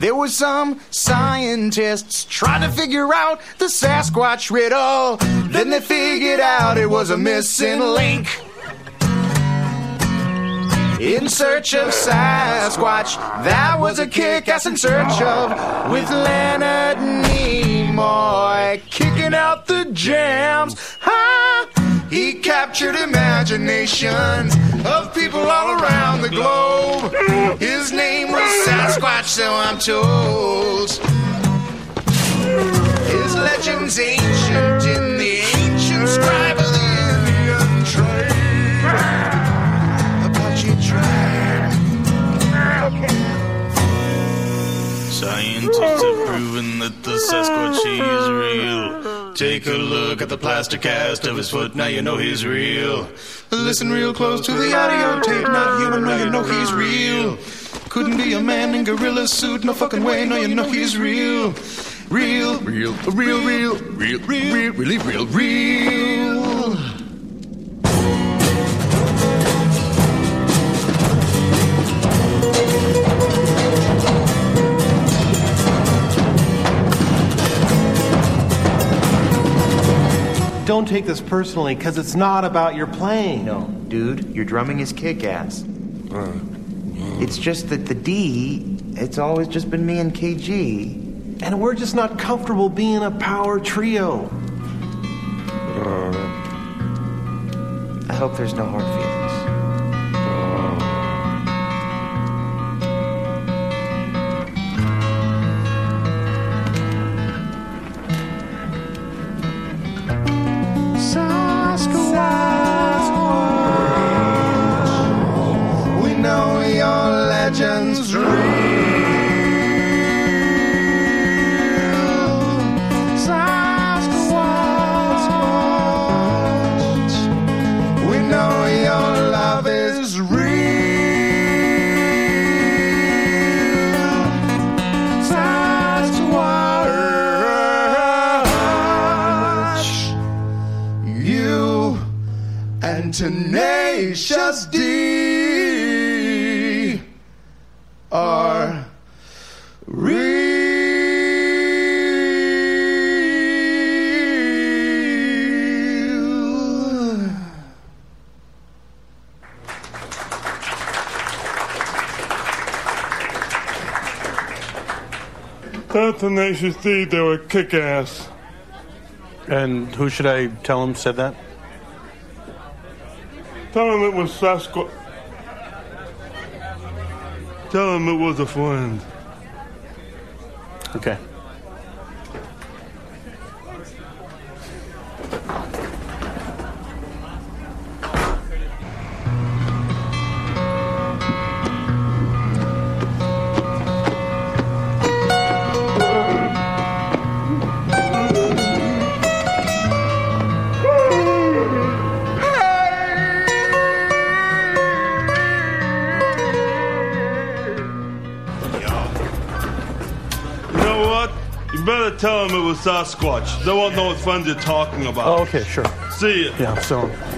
There were some scientists trying to figure out the Sasquatch riddle. Then they figured out it was a missing link. In search of Sasquatch, that was a kick-ass in search of, with Leonard Nimoy kicking out the jams. Ha! He captured imaginations of people all around the globe. His name was Sasquatch, so I'm told. His legend's ancient in the ancient scribe of the Indian trade. Scientists have proven that the Sasquatch is real. Take a look at the plaster cast of his foot, now you know he's real. Listen real close to the audio tape, not human, now you know he's real. Couldn't be a man in gorilla suit, no fucking way, now you know he's real. Real, real, real, real, real, real, really real, real. Don't take this personally, because it's not about your playing. No, dude, your drumming is kick-ass. It's just that the D, it's always just been me and KG. And we're just not comfortable being a power trio. I hope there's no hard feelings. Legends real. Sasquatch, we know your love is real. Sasquatch, you and Tenacious D are real. That Tenacious D, they were kick-ass. And who should I tell him said that? Tell him it was Sasquatch. Tell him it was a friend. Okay. Better tell him it was Sasquatch. They won't know what friends you're talking about. Oh, okay, sure. See ya. Yeah, so...